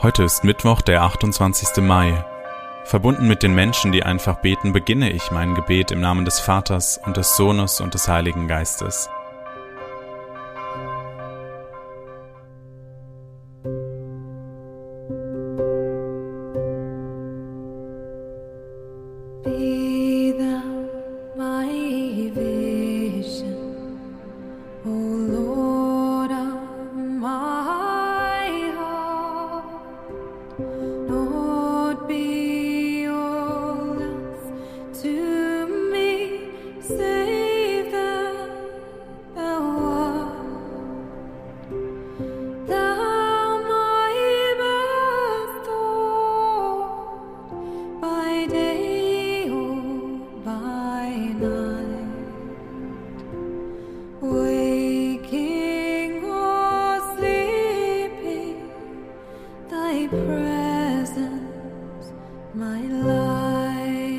Heute ist Mittwoch, der 28. Mai. Verbunden mit den Menschen, die einfach beten, beginne ich mein Gebet im Namen des Vaters und des Sohnes und des Heiligen Geistes. Be thou my vision, O Lord of my heart. Lord, be all else to me, save that thou art. Thou my best thought, by day or by night, waking or sleeping, thy presence my life.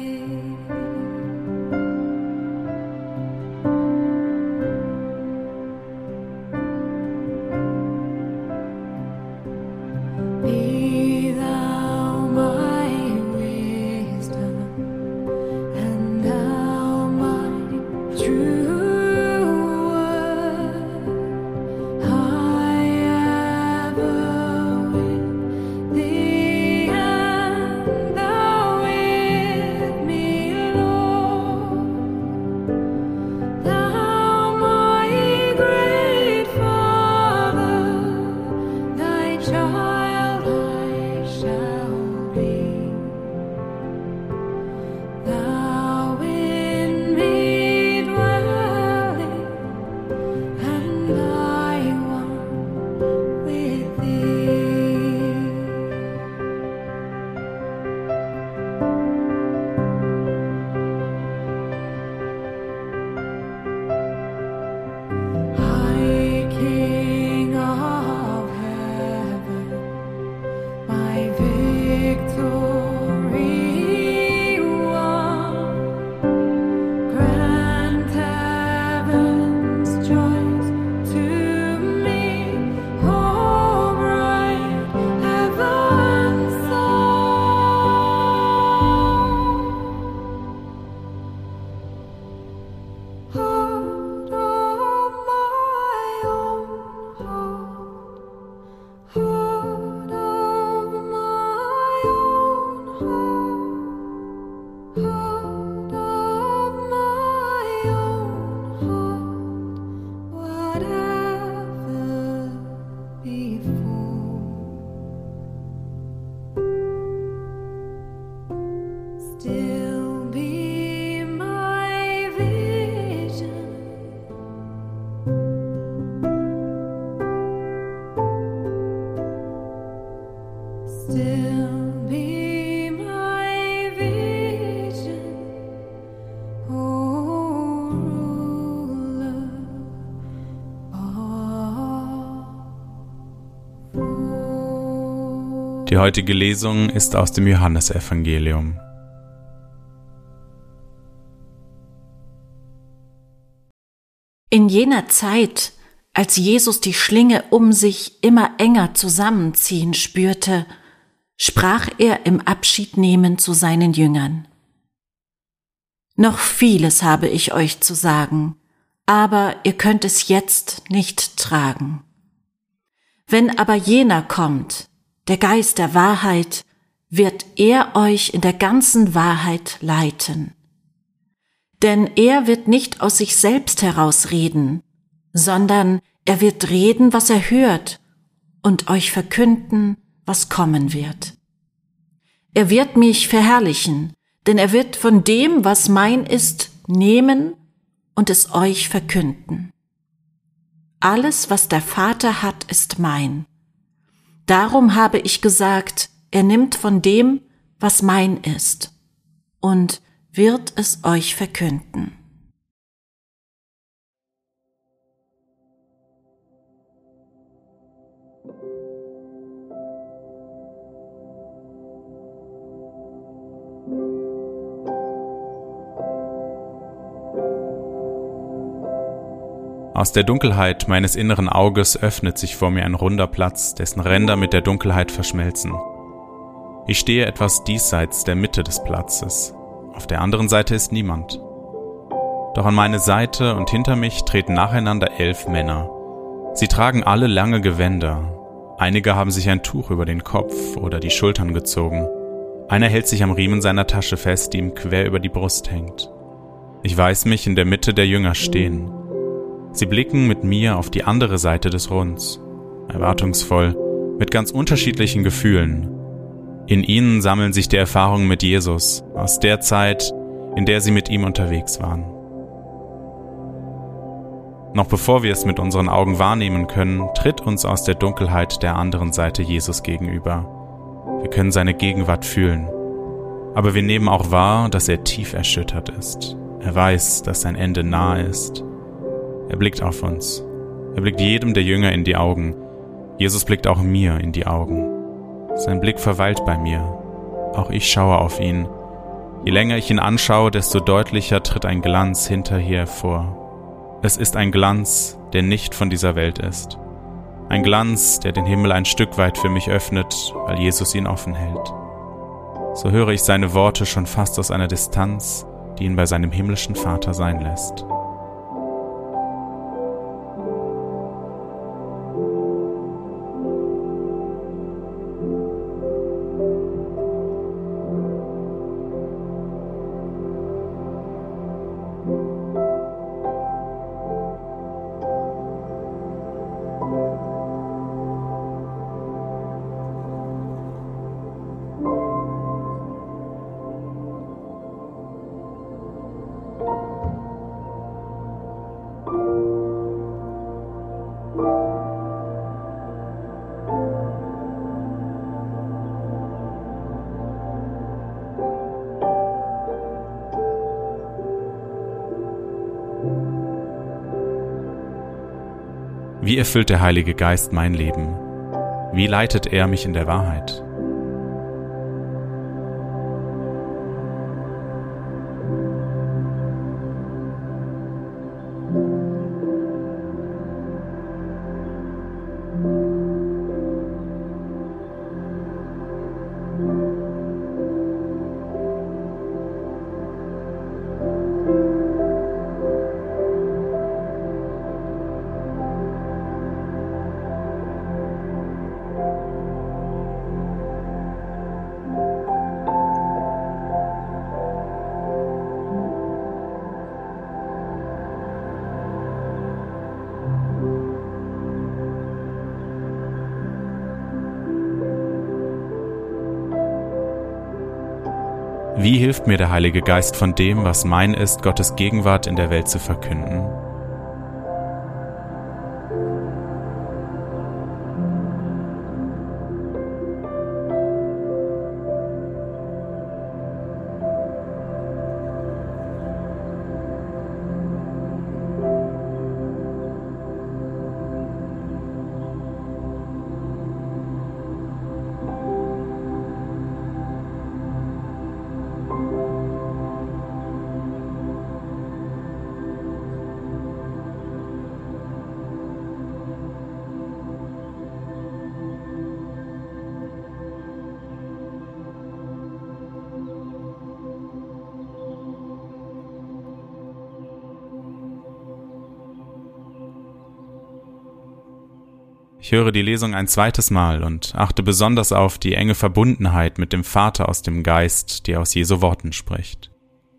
Be thou my wisdom, and thou my true word. I ever with thee, and thou with me, Lord. Thou my great Father, thy child I shall be. Thou in me dwelling, and I one with thee. High King of heaven, my victory won, grant heaven's joys to me, O bright heaven's song. Heart of my own heart, heart of my own heart, heart of my own heart, whatever before, still be my vision. Still be my vision, O ruler of all. Die heutige Lesung ist aus dem Johannesevangelium. In jener Zeit, als Jesus die Schlinge um sich immer enger zusammenziehen spürte, sprach er im Abschiednehmen zu seinen Jüngern: Noch vieles habe ich euch zu sagen, aber ihr könnt es jetzt nicht tragen. Wenn aber jener kommt, der Geist der Wahrheit, wird er euch in der ganzen Wahrheit leiten. Denn er wird nicht aus sich selbst heraus reden, sondern er wird reden, was er hört, und euch verkünden, was kommen wird. Er wird mich verherrlichen, denn er wird von dem, was mein ist, nehmen und es euch verkünden. Alles, was der Vater hat, ist mein. Darum habe ich gesagt, er nimmt von dem, was mein ist, und wird es euch verkünden. Aus der Dunkelheit meines inneren Auges öffnet sich vor mir ein runder Platz, dessen Ränder mit der Dunkelheit verschmelzen. Ich stehe etwas diesseits der Mitte des Platzes. Auf der anderen Seite ist niemand. Doch an meine Seite und hinter mich treten nacheinander 11 Männer. Sie tragen alle lange Gewänder. Einige haben sich ein Tuch über den Kopf oder die Schultern gezogen. Einer hält sich am Riemen seiner Tasche fest, die ihm quer über die Brust hängt. Ich weiß mich in der Mitte der Jünger stehen. Sie blicken mit mir auf die andere Seite des Runds, erwartungsvoll, mit ganz unterschiedlichen Gefühlen. In ihnen sammeln sich die Erfahrungen mit Jesus aus der Zeit, in der sie mit ihm unterwegs waren. Noch bevor wir es mit unseren Augen wahrnehmen können, tritt uns aus der Dunkelheit der anderen Seite Jesus gegenüber. Wir können seine Gegenwart fühlen, aber wir nehmen auch wahr, dass er tief erschüttert ist. Er weiß, dass sein Ende nahe ist. Er blickt auf uns. Er blickt jedem der Jünger in die Augen. Jesus blickt auch mir in die Augen. Sein Blick verweilt bei mir. Auch ich schaue auf ihn. Je länger ich ihn anschaue, desto deutlicher tritt ein Glanz hinterher hervor. Es ist ein Glanz, der nicht von dieser Welt ist. Ein Glanz, der den Himmel ein Stück weit für mich öffnet, weil Jesus ihn offen hält. So höre ich seine Worte schon fast aus einer Distanz, die ihn bei seinem himmlischen Vater sein lässt. Wie erfüllt der Heilige Geist mein Leben? Wie leitet er mich in der Wahrheit? Wie hilft mir der Heilige Geist von dem, was mein ist, Gottes Gegenwart in der Welt zu verkünden? Ich höre die Lesung ein zweites Mal und achte besonders auf die enge Verbundenheit mit dem Vater aus dem Geist, die aus Jesu Worten spricht.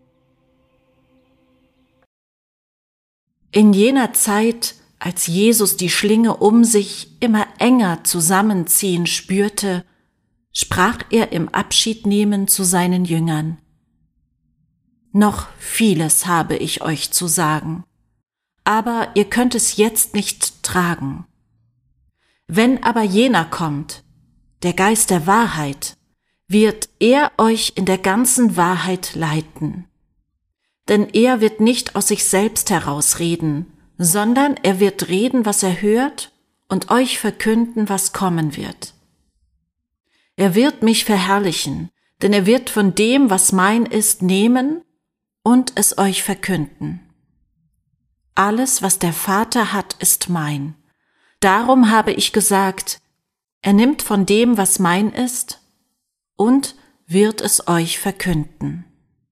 In jener Zeit, als Jesus die Schlinge um sich immer enger zusammenziehen spürte, sprach er im Abschiednehmen zu seinen Jüngern: Noch vieles habe ich euch zu sagen, aber ihr könnt es jetzt nicht tragen. Wenn aber jener kommt, der Geist der Wahrheit, wird er euch in der ganzen Wahrheit leiten. Denn er wird nicht aus sich selbst herausreden, sondern er wird reden, was er hört, und euch verkünden, was kommen wird. Er wird mich verherrlichen, denn er wird von dem, was mein ist, nehmen und es euch verkünden. alles, was der Vater hat, ist mein. Darum habe ich gesagt, er nimmt von dem, was mein ist, und wird es euch verkünden.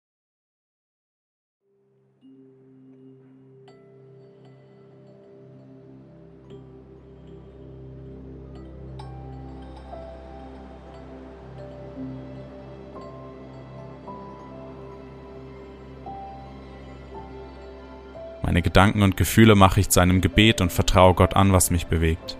Meine Gedanken und Gefühle mache ich zu einem Gebet und vertraue Gott an, was mich bewegt.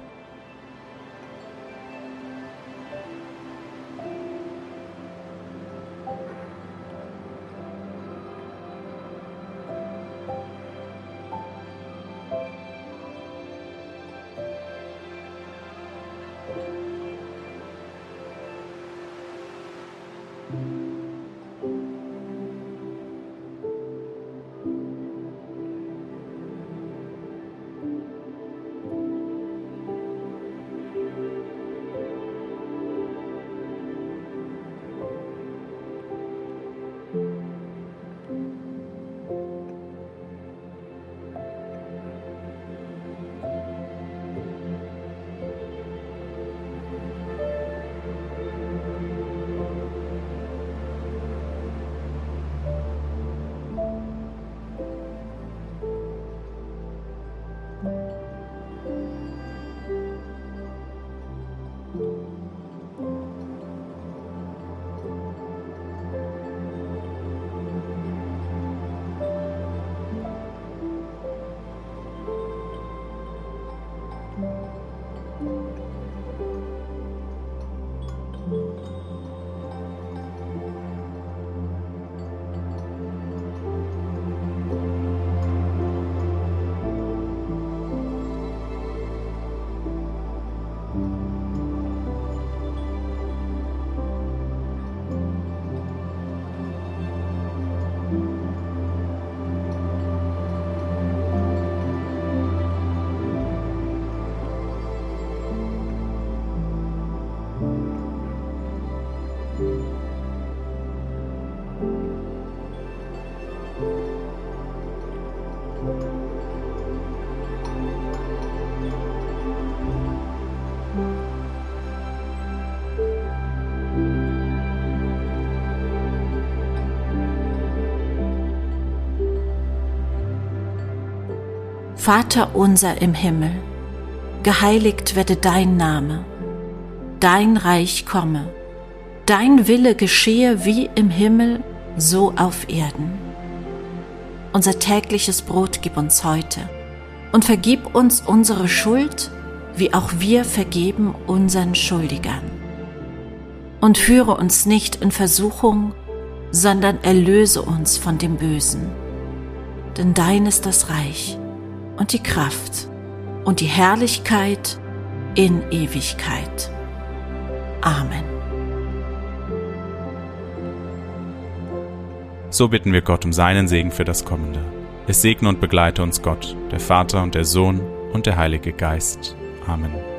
Vater unser im Himmel, geheiligt werde dein Name, dein Reich komme, dein Wille geschehe wie im Himmel, so auf Erden. Unser tägliches Brot gib uns heute und vergib uns unsere Schuld, wie auch wir vergeben unseren Schuldigern. Und führe uns nicht in Versuchung, sondern erlöse uns von dem Bösen. Denn dein ist das Reich und die Kraft und die Herrlichkeit in Ewigkeit. Amen. So bitten wir Gott um seinen Segen für das Kommende. Es segne und begleite uns Gott, der Vater und der Sohn und der Heilige Geist. Amen.